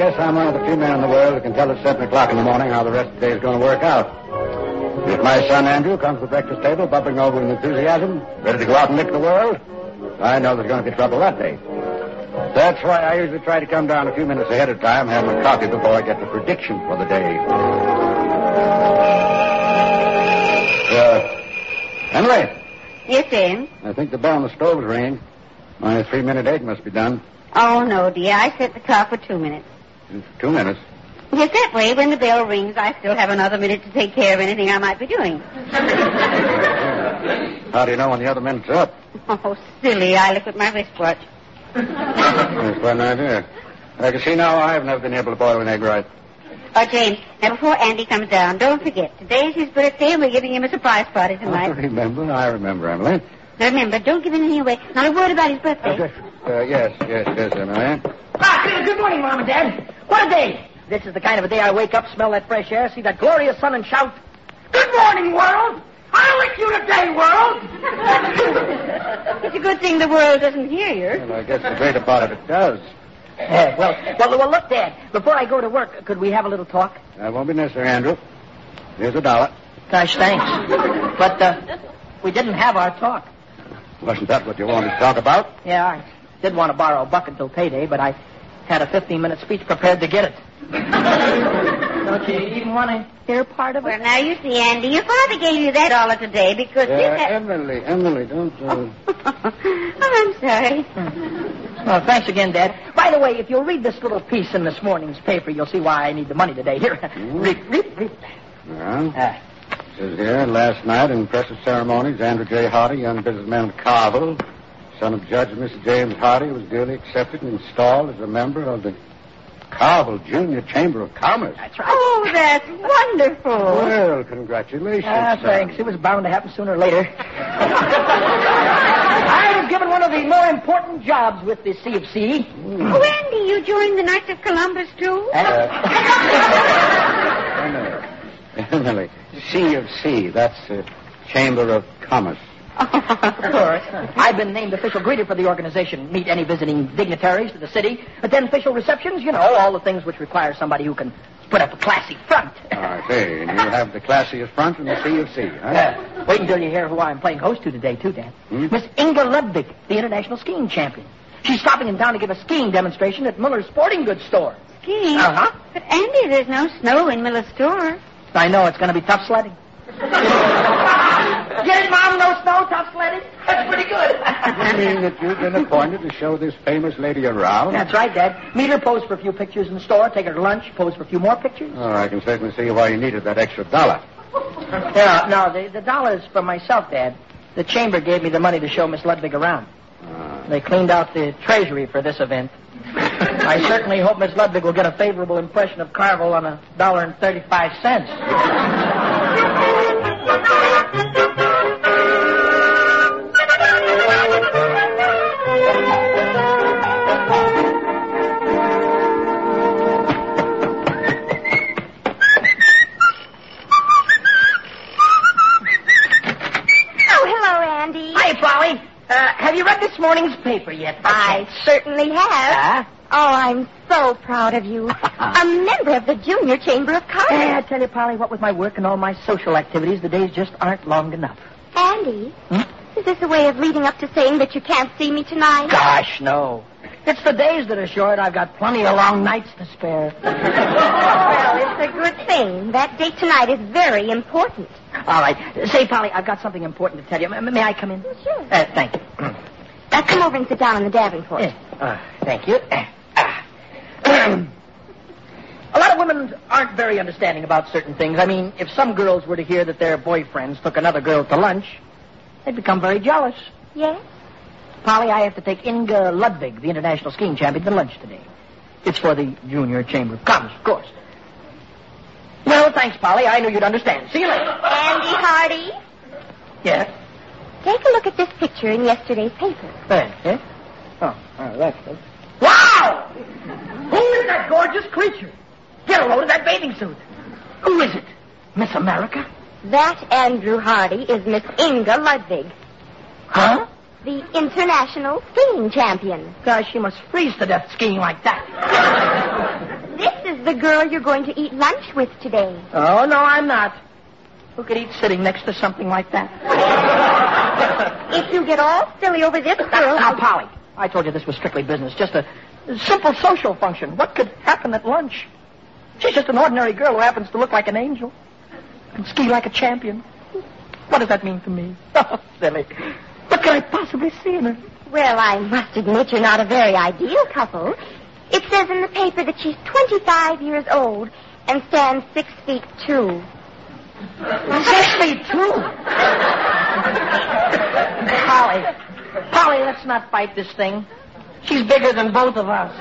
guess I'm one of the few men in the world who can tell at 7 o'clock in the morning how the rest of the day is going to work out. If my son Andrew comes to the breakfast table bubbling over with enthusiasm, ready to go out and lick the world, I know there's going to be trouble that day. That's why I usually try to come down a few minutes ahead of time, have my coffee before I get the prediction for the day. Emily? Yes, Sam? I think the bell on the stove is ringing. My 3-minute egg must be done. Oh, no, dear. I set the clock for 2 minutes. 2 minutes? Yes, that way, when the bell rings, I still have another minute to take care of anything I might be doing. How do you know when the other minute's up? Oh, silly. I look at my wristwatch. That's quite an idea. I can see now I've never been able to boil an egg right. Oh, James, now before Andy comes down, don't forget, today's his birthday and we're giving him a surprise party tonight. I remember, Emily. Now remember, don't give anything away. Not a word about his birthday. Yes, Emily. Good morning, Mom and Dad. What a day. This is the kind of a day I wake up, smell that fresh air, see that glorious sun, and shout, "Good morning, world! I'll lick you today, world!" It's a good thing the world doesn't hear you. Well, I guess the greater part of it does. Well, look, Dad, before I go to work, could we have a little talk? That won't be necessary, Andrew. Here's $1. Gosh, thanks. But we didn't have our talk. Wasn't that what you wanted to talk about? Yeah, I did want to borrow $1 until payday, but I had a 15-minute speech prepared to get it. Don't you even want to hear part of it? Well, now you see, Andy, your father gave you that $1 today because... Emily, don't... Oh, I'm sorry. Well, thanks again, Dad. By the way, if you'll read this little piece in this morning's paper, you'll see why I need the money today. Here, read. Well, it says here, last night in impressive ceremonies, Andrew J. Hardy, young businessman of Carville, son of Judge and Mr. James Hardy, was duly accepted and installed as a member of the Carville Junior Chamber of Commerce. That's right. Oh, that's wonderful. Well, congratulations. Thanks. It was bound to happen sooner or later. I was given one of the more important jobs with the C of C. Oh, Andy, you joined the Knights of Columbus, too? Emily, C of C, that's Chamber of Commerce. Of course. I've been named official greeter for the organization. Meet any visiting dignitaries to the city. Attend official receptions. You know, all the things which require somebody who can put up a classy front. I see. And you have the classiest front in the C of C, huh? Wait until you hear who I'm playing host to today, too, Dan. Miss Inga Ludwig, the international skiing champion. She's stopping in town to give a skiing demonstration at Miller's Sporting Goods store. Skiing? Uh-huh. But, Andy, there's no snow in Miller's store. I know. It's going to be tough sledding. Get it, Mom? No snow, tough sledding? That's pretty good. You mean that you've been appointed to show this famous lady around? That's right, Dad. Meet her, pose for a few pictures in the store, take her to lunch, pose for a few more pictures. Oh, I can certainly see why you needed that extra $1. Yeah, no, the $1 is for myself, Dad. The chamber gave me the money to show Miss Ludwig around. They cleaned out the treasury for this event. I certainly hope Miss Ludwig will get a favorable impression of Carville on $1.35. Have you read this morning's paper yet? I certainly have. Oh, I'm so proud of you. A member of the Junior Chamber of Commerce. I tell you, Polly, what with my work and all my social activities, the days just aren't long enough. Andy, is this a way of leading up to saying that you can't see me tonight? Gosh, no. It's the days that are short. I've got plenty of long nights to spare. Well, it's a good thing. That date tonight is very important. All right. Say, Polly, I've got something important to tell you. May I come in? Sure. Thank you. Now, come over and sit down on the Davenport. Thank you. A lot of women aren't very understanding about certain things. I mean, if some girls were to hear that their boyfriends took another girl to lunch, they'd become very jealous. Yes? Polly, I have to take Inga Ludwig, the international skiing champion, to lunch today. It's for the Junior Chamber of Commerce, of course. Well, thanks, Polly. I knew you'd understand. See you later. Andy Hardy? Yes? Take a look at this picture in yesterday's paper. Eh? Oh, that's good. Wow! Who is that gorgeous creature? Get a load of that bathing suit. Who is it? Miss America? That Andrew Hardy is Miss Inga Ludwig. Huh? The international skiing champion. Gosh, she must freeze to death skiing like that. This is the girl you're going to eat lunch with today. Oh, no, I'm not. Who could eat sitting next to something like that? If you get all silly over this girl... Now, Polly, I told you this was strictly business. Just a simple social function. What could happen at lunch? She's just an ordinary girl who happens to look like an angel and ski like a champion. What does that mean to me? Oh, silly. What could I possibly see in her? Well, I must admit you're not a very ideal couple. It says in the paper that she's 25 years old and stands 6'2". 6'2"? Polly, let's not fight this thing. She's bigger than both of us.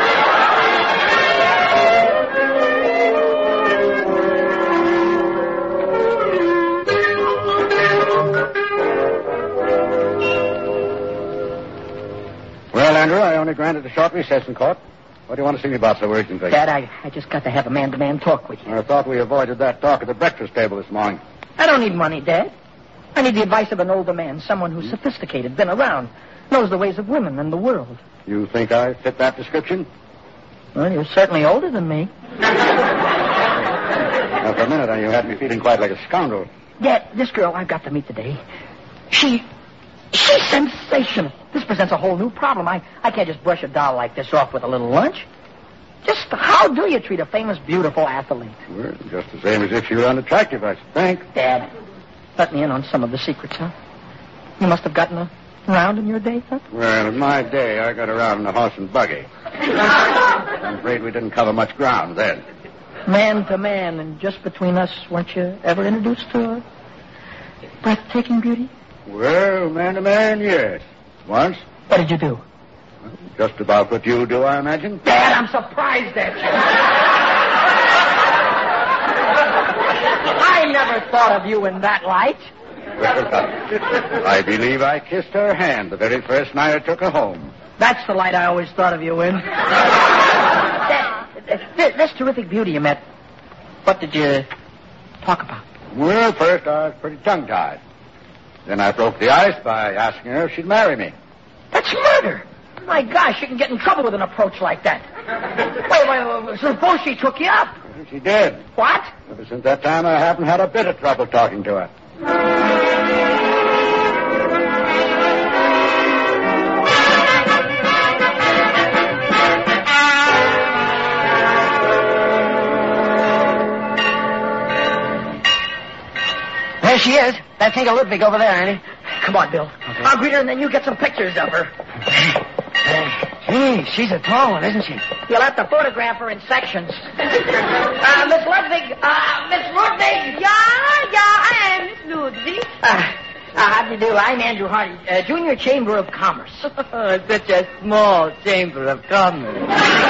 Well, Andrew, I only granted a short recess in court. What do you want to see me about so urgently? Dad, I just got to have a man-to-man talk with you. I thought we avoided that talk at the breakfast table this morning. I don't need money, Dad. I need the advice of an older man, someone who's sophisticated, been around, knows the ways of women and the world. You think I fit that description? Well, you're certainly older than me. Now, for a minute, you had me feeling quite like a scoundrel. Dad, this girl I've got to meet today, she's sensational. This presents a whole new problem. I can't just brush a doll like this off with a little lunch. Just how do you treat a famous, beautiful athlete? Well, just the same as if she were unattractive, I should think. Dad, let me in on some of the secrets, huh? You must have gotten around in your day, huh? Well, in my day, I got around in a horse and buggy. I'm afraid we didn't cover much ground then. Man to man, and just between us, weren't you ever introduced to a breathtaking beauty? Well, man to man, yes. Once. What did you do? Just about what you do, I imagine. Dad, I'm surprised at you. I never thought of you in that light. Well, I believe I kissed her hand the very first night I took her home. That's the light I always thought of you in. This terrific beauty you met, what did you talk about? Well, first I was pretty tongue-tied. Then I broke the ice by asking her if she'd marry me. That's murder. My gosh, you can get in trouble with an approach like that. Wait, suppose she took you up. Well, she did. What? Ever since that time, I haven't had a bit of trouble talking to her. There she is. That's Inga Ludwig over there, Annie. Come on, Bill. Okay. I'll greet her, and then you get some pictures of her. Gee, she's a tall one, isn't she? You'll have to photograph her in sections. Miss Ludwig. Miss Ludwig. Yeah, I am Miss Ludwig. How do you do? I'm Andrew Hardy, Junior Chamber of Commerce. Such a small chamber of commerce.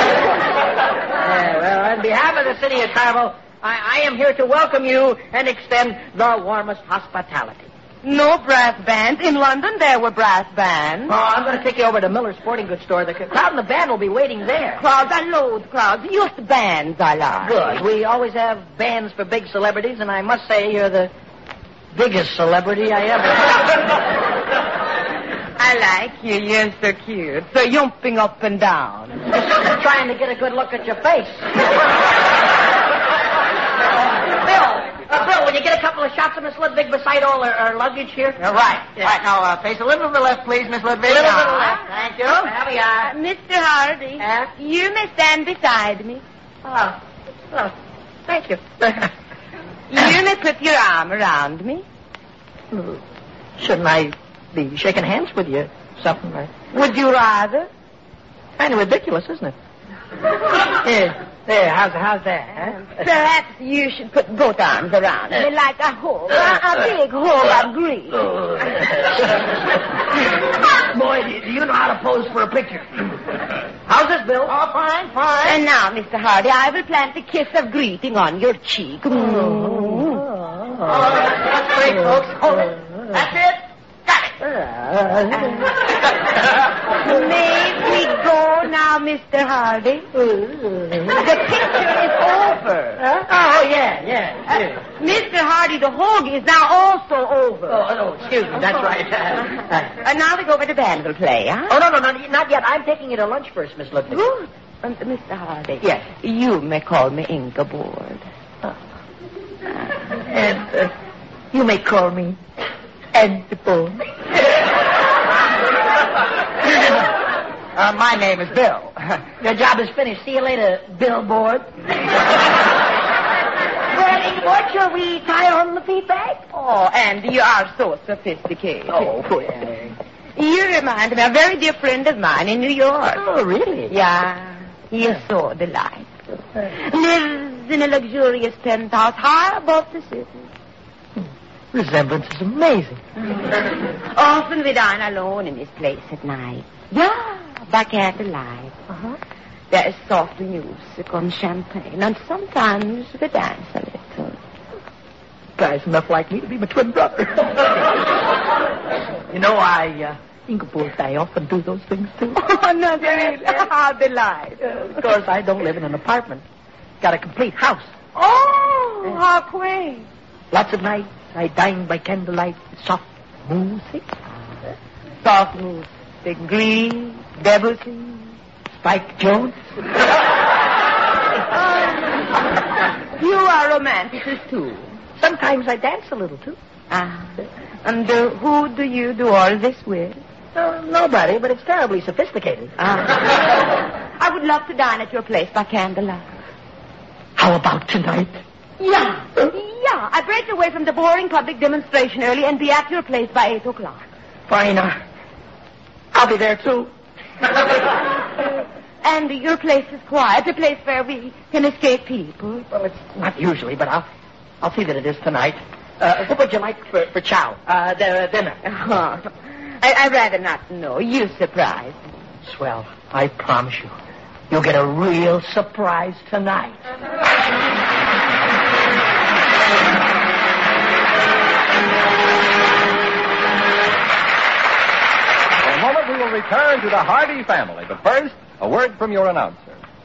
Well, on behalf of the City of Carmel, I am here to welcome you and extend the warmest hospitality. No brass bands. In London, there were brass bands. Oh, I'm going to take you over to Miller's Sporting Goods store. The crowd and the band will be waiting there. Crowds, I loathe crowds. Just bands I like. Good. We always have bands for big celebrities, and I must say you're the biggest celebrity I ever had. I like you. You're so cute. So jumping up and down. Just trying to get a good look at your face. Bill, will you get a couple of shots of Miss Ludwig beside all her luggage here? Right. Yeah. Right, now, face a little to the left, please, Miss Ludwig. A little to the left. Thank you. There we are. Mr. Hardy, you may stand beside me. Oh, thank you. You may put your arm around me. Shouldn't I be shaking hands with you? Something like Would you rather? kind of ridiculous, isn't it? There, how's that? Huh? Perhaps you should put both arms around me like a hug. A big hug of grief. Boy, do you know how to pose for a picture. How's this, Bill? Oh, fine. And now, Mr. Hardy, I will plant a kiss of greeting on your cheek. That's great, folks. Hold it. That's it. Got it. May we go now, Mr. Hardy? The picture is over. Oh, yeah. Mr. Hardy, the hug is now also over. Oh, excuse me. That's right. And now we go where the band will play, huh? Oh, no, not yet. I'm taking you to lunch first, Miss Ludwig. Good. Mr. Hardy. Yes. You may call me Ingeborg. And you may call me Ingeborg. My name is Bill. Your job is finished. See you later, Billboard. Well, Ingeborg, shall we tie on the feet bag? Oh, Andy, you are so sophisticated. Oh, poor thing. You remind me of a very dear friend of mine in New York. Oh, really? Yeah, he is so delightful. Lives in a luxurious penthouse high above the city. Resemblance is amazing. Often we dine alone in his place at night. Yeah, by candlelight. Uh-huh. There is soft music on champagne, and sometimes we dance a little. Guy's enough like me to be my twin brother. You know, Ingeborg, I often do those things, too. Oh, no, really? How delightful. Of course, I don't live in an apartment. Got a complete house. Oh, how quaint. Lots of nights, I dine by candlelight with soft music. Soft music, Grieg, Debussy, Spike Jones. You are romanticist, too. Sometimes I dance a little, too. And who do you do all this with? Nobody, but it's terribly sophisticated. I would love to dine at your place by candlelight. How about tonight? Yeah. I break away from the boring public demonstration early and be at your place by 8 o'clock. Fine. I'll be there, too. And your place is quiet, a place where we can escape people. Well, it's not usually, but I'll see that it is tonight. What would you like for chow? Dinner. I'd rather not know. You surprise me. Swell. I promise you. You'll get a real surprise tonight. In a moment, we will return to the Hardy family. But first, a word from your announcer.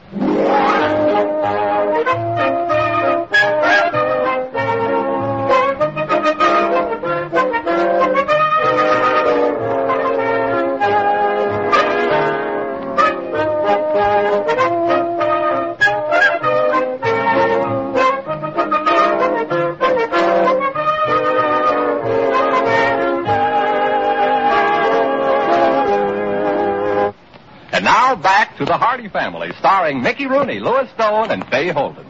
And now back to the Hardy family, starring Mickey Rooney, Louis Stone, and Fay Holden.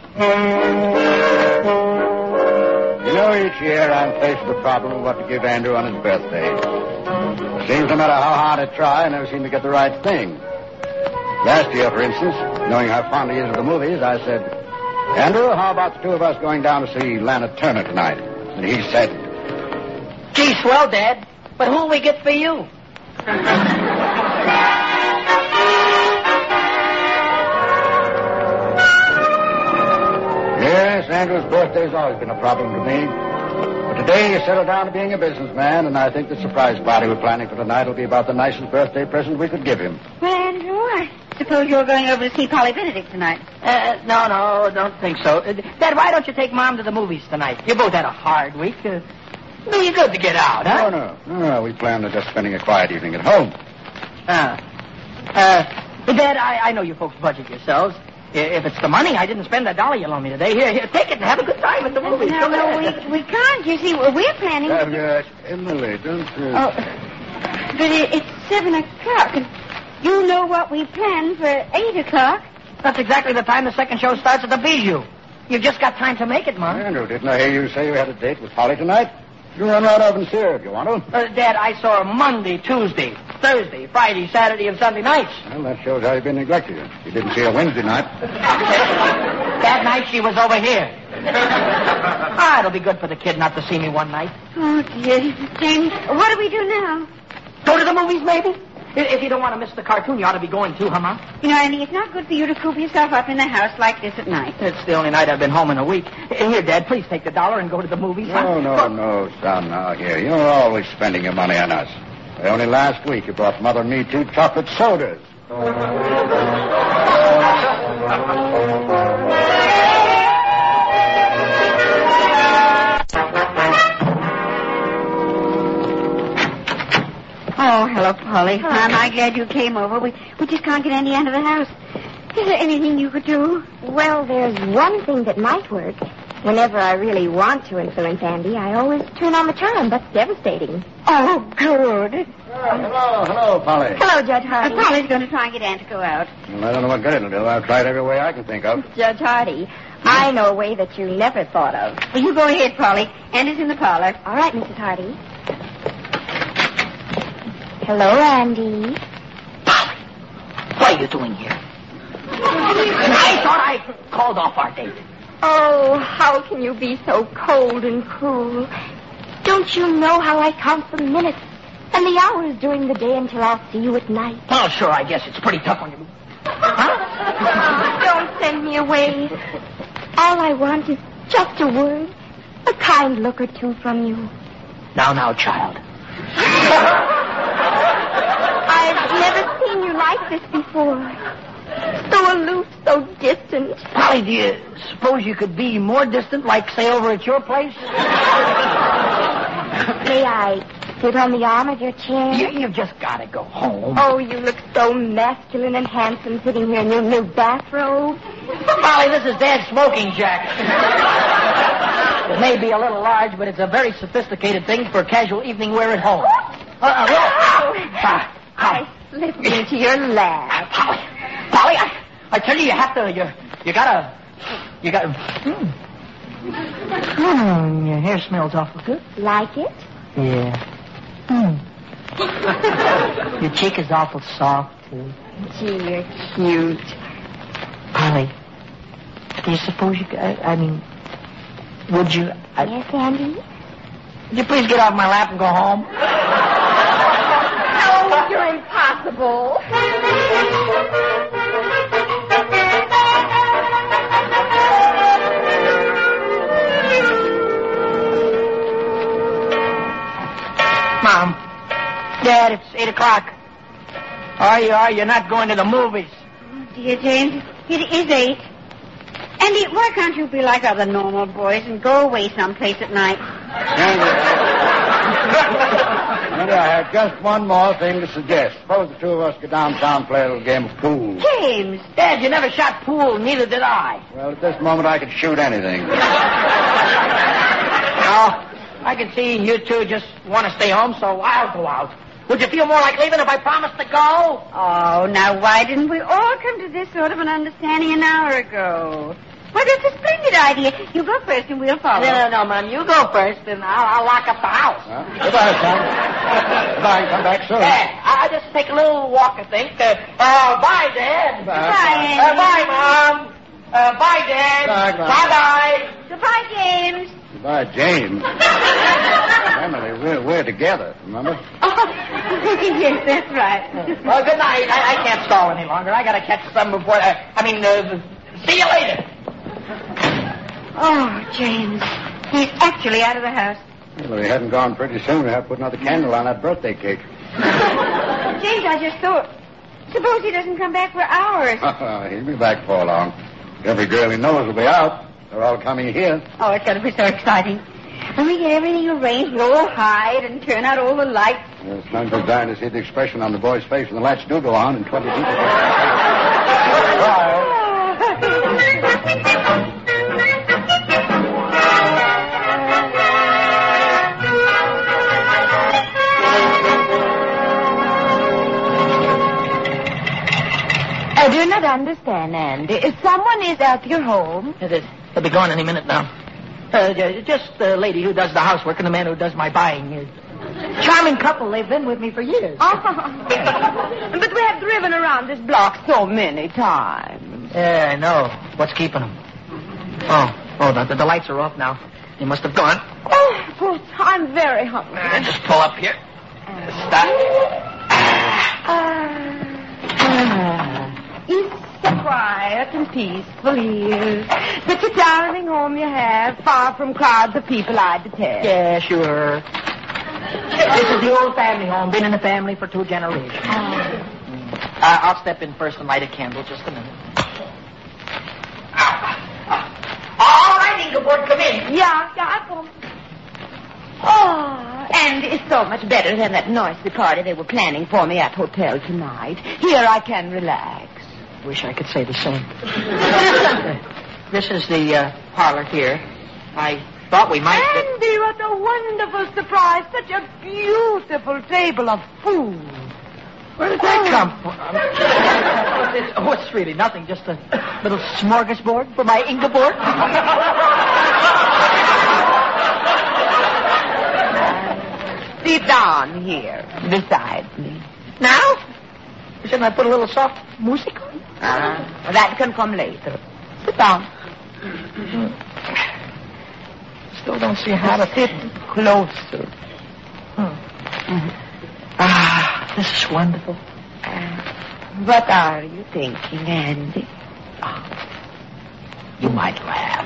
You know, each year I'm faced with the problem of what to give Andrew on his birthday. It seems no matter how hard I try, I never seem to get the right thing. Last year, for instance, knowing how fond he is of the movies, I said, Andrew, how about the two of us going down to see Lana Turner tonight? And he said, Gee, swell, Dad. But who'll we get for you? Yes, Andrew's birthday's always been a problem to me. But today he settled down to being a businessman, and I think the surprise party we're planning for tonight will be about the nicest birthday present we could give him. Well, Andrew, I suppose you're going over to see Polly Benedict tonight. No, don't think so. Dad, why don't you take Mom to the movies tonight? You both had a hard week. Be good to get out, huh? No. We planned on just spending a quiet evening at home. Dad, I know you folks budget yourselves. If it's the money, I didn't spend $1 you loaned me today. Here, take it and have a good time at the movies. No, we can't. You see, we're planning. Emily, don't you... Oh, but it's 7 o'clock, and you know what we planned for 8 o'clock. That's exactly the time the second show starts at the Bijou. You've just got time to make it, Mom. Andrew, didn't I hear you say you had a date with Polly tonight? You run right over and see her if you want to. Dad, I saw her Monday, Tuesday, Thursday, Friday, Saturday, and Sunday nights. Well, that shows how you've been neglecting her. You didn't see her Wednesday night. That night she was over here. It'll be good for the kid not to see me one night. Oh, dear. James, what do we do now? Go to the movies, maybe? If you don't want to miss the cartoon, you ought to be going too, huh, Mom? You know, Andy, it's not good for you to coop yourself up in the house like this at night. It's the only night I've been home in a week. Here, Dad, please take the $1 and go to the movies. No, son, now, here. You're always spending your money on us. Only last week you brought Mother and me 2 chocolate sodas. Oh, hello, Polly. Am I glad you came over. We just can't get Andy out of the house. Is there anything you could do? Well, there's one thing that might work. Whenever I really want to influence Andy, I always turn on the charm. That's devastating. Oh, good. Hello, Polly. Hello, Judge Hardy. Polly's going to try and get Ann to go out. Well, I don't know what good it'll do. I've tried every way I can think of. Judge Hardy, I know a way that you never thought of. Well, you go ahead, Polly. Andy's in the parlor. All right, Mrs. Hardy. Hello, Andy. Polly, what are you doing here? I thought I called off our date. Oh, how can you be so cold and cruel? Don't you know how I count the minutes and the hours during the day until I'll see you at night? Oh, sure, I guess it's pretty tough on you. Huh? Don't send me away. All I want is just a word, a kind look or two from you. Now, child. I've never seen you like this before. So aloof, so distant. Polly, do you suppose you could be more distant, like, say, over at your place? May I sit on the arm of your chair? You've just got to go home. Oh, you look so masculine and handsome sitting here in your new bathrobe. Polly, this is Dad's smoking jacket. It may be a little large, but it's a very sophisticated thing for casual evening wear at home. I slipped into your lap. Polly, I tell you, you gotta. Your hair smells awful good. Like it? Yeah. Your cheek is awful soft, too. Gee, you're cute. Polly, do you suppose you could, would you... Yes, Andy? Would you please get off my lap and go home? No, you're impossible. Mom, Dad, it's 8 o'clock. You're not going to the movies. Oh, dear, James, it is 8. Andy, why can't you be like other normal boys and go away someplace at night? Andy, I have just one more thing to suggest. Suppose the two of us go downtown and play a little game of pool. James! Dad, you never shot pool, neither did I. Well, at this moment, I could shoot anything. Now, I can see you two just want to stay home, so I'll go out. Would you feel more like leaving if I promised to go? Oh, now why didn't we all come to this sort of an understanding an hour ago? Well, that's a splendid idea. You go first and we'll follow. No, Mom. You go first, and I'll lock up the house. Goodbye, son. Goodbye. Come back soon. Dad, I'll just take a little walk, I think. Bye, Dad. Bye, Andy. Bye, Mom. Bye, Dad. Bye. Goodbye, James. Goodbye, James. Emily, we're together, remember? Oh, yes, that's right. Well, good night. I can't stall any longer. I got to catch some before... see you later. Oh, James. He's actually out of the house. Well, if he hadn't gone pretty soon, I'd put another candle on that birthday cake. James, I just thought, suppose he doesn't come back for hours. He'll be back for long. Every girl he knows will be out. They're all coming here. Oh, it's going to be so exciting. When we get everything arranged, we'll all hide and turn out all the lights. Well, it's time for dying to see the expression on the boy's face when the lights do go on in 20 people. I do not understand, Andy. If someone is at your home... They'll be gone any minute now. Just the lady who does the housework and the man who does my buying. Charming couple. They've been with me for years. Oh. But we have driven around this block so many times. Yeah, I know. What's keeping them? The lights are off now. They must have gone. Oh, but I'm very hungry. Just pull up here. Stop. It's so quiet and peaceful here. Such a darling home you have, far from crowds of people I detest. Yeah, sure. This is the old family home. Been in the family for 2 generations. I'll step in first and light a candle. Just a minute. All right, Ingeborg, come in. Yeah, I come. Oh, and it's so much better than that noisy party they were planning for me at hotel tonight. Here I can relax. wish I could say the same. This is the parlor here. I thought we might... Andy, what a wonderful surprise. Such a beautiful table of food. Where did that come from? It's really nothing. Just a little smorgasbord for my Ingeborg. Sit down here beside me. Now? Shouldn't I put a little soft music on? That can come later. Sit down. Still don't see how to... Sit closer. This is wonderful. What are you thinking, Andy? You might laugh.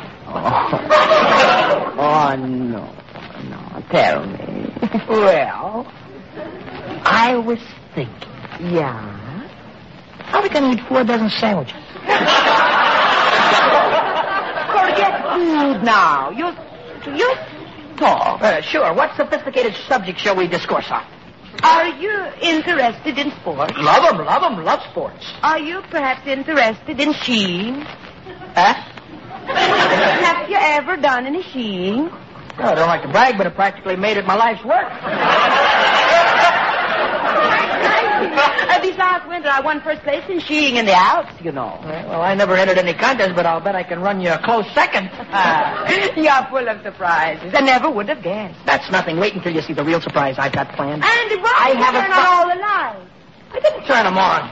Oh, no. Tell me. Well, I was thinking. Yeah? How are we going to eat 4 dozen sandwiches? Forget food now. You talk. Sure. What sophisticated subject shall we discourse on? Are you interested in sports? Love them, love sports. Are you perhaps interested in skiing? Huh? Have you ever done any skiing? Well, I don't like to brag, but it practically made it my life's work. This last winter, I won first place in skiing in the Alps, you know. Well, I never entered any contest, but I'll bet I can run you a close second. You're full of surprises. I never would have guessed. That's nothing. Wait until you see the real surprise I've got planned. And why did you turn on all the lights? I didn't turn them on.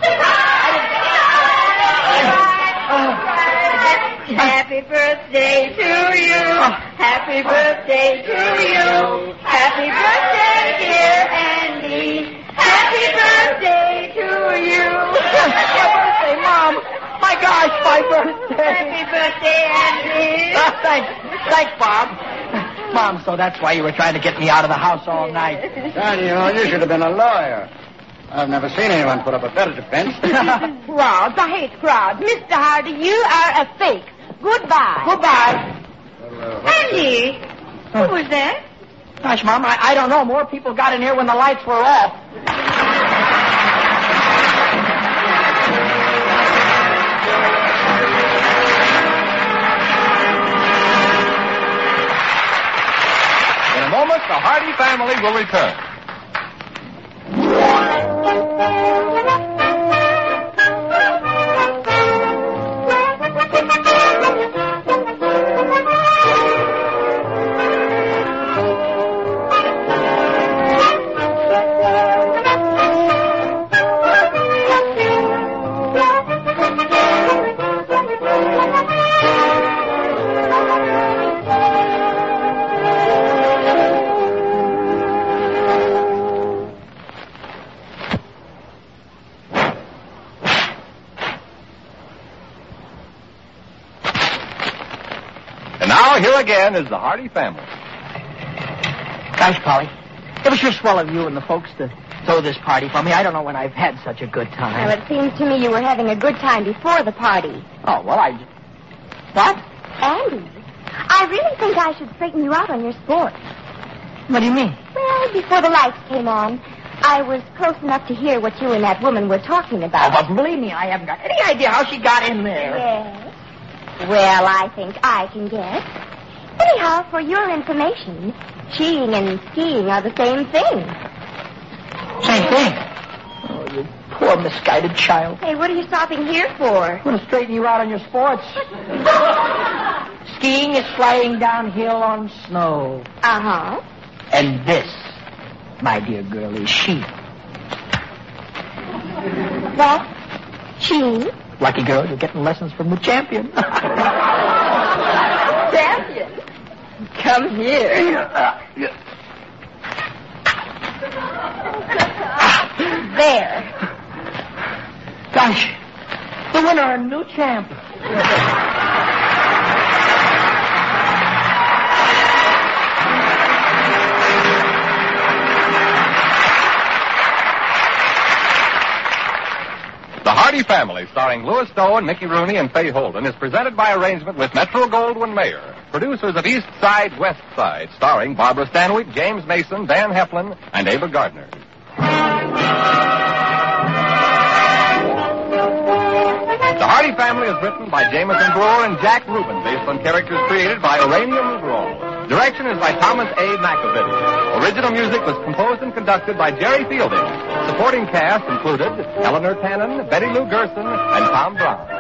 Happy birthday to you. Happy birthday to you. Happy birthday, dear Andy. Happy birthday to you. My birthday, Mom. My gosh, my birthday. Happy birthday, Andy. Thanks, Bob. Mom, so that's why you were trying to get me out of the house all night. Son, you should have been a lawyer. I've never seen anyone put up a better defense. Crowds. I hate crowds. Mr. Hardy, you are a fake. Goodbye. Goodbye. Andy, who was that? Gosh, Mom, I don't know. More people got in here when the lights were off. In a moment, the Hardy family will return. Now, here again is the Hardy family. Gosh, Polly, it was sure swell of you and the folks to throw this party for me. I don't know when I've had such a good time. Well, it seems to me you were having a good time before the party. Oh, well, What? Andy, I really think I should straighten you out on your sports. What do you mean? Well, before the lights came on, I was close enough to hear what you and that woman were talking about. Oh, but believe me, I haven't got any idea how she got in there. Yes. Well, I think I can guess. Anyhow, for your information, skiing and skiing are the same thing. Same thing. Oh, you poor misguided child. Hey, what are you stopping here for? I'm going to straighten you out on your sports. Skiing is sliding downhill on snow. Uh-huh. And this, my dear girl, is skiing. What? Skiing? Lucky girl, you're getting lessons from the champion. Champion? Come here. There. Gosh, the winner, a new champ. The Hardy Family, starring Louis Stone, Mickey Rooney, and Fay Holden, is presented by arrangement with Metro-Goldwyn-Mayer, producers of East Side, West Side, starring Barbara Stanwyck, James Mason, Dan Heflin, and Ava Gardner. The Happy Family is written by Jameson Brewer and Jack Rubin, based on characters created by Uranium Grohl. Direction is by Thomas A. McAvity. Original music was composed and conducted by Jerry Fielding. Supporting cast included Eleanor Tannen, Betty Lou Gerson, and Tom Brown.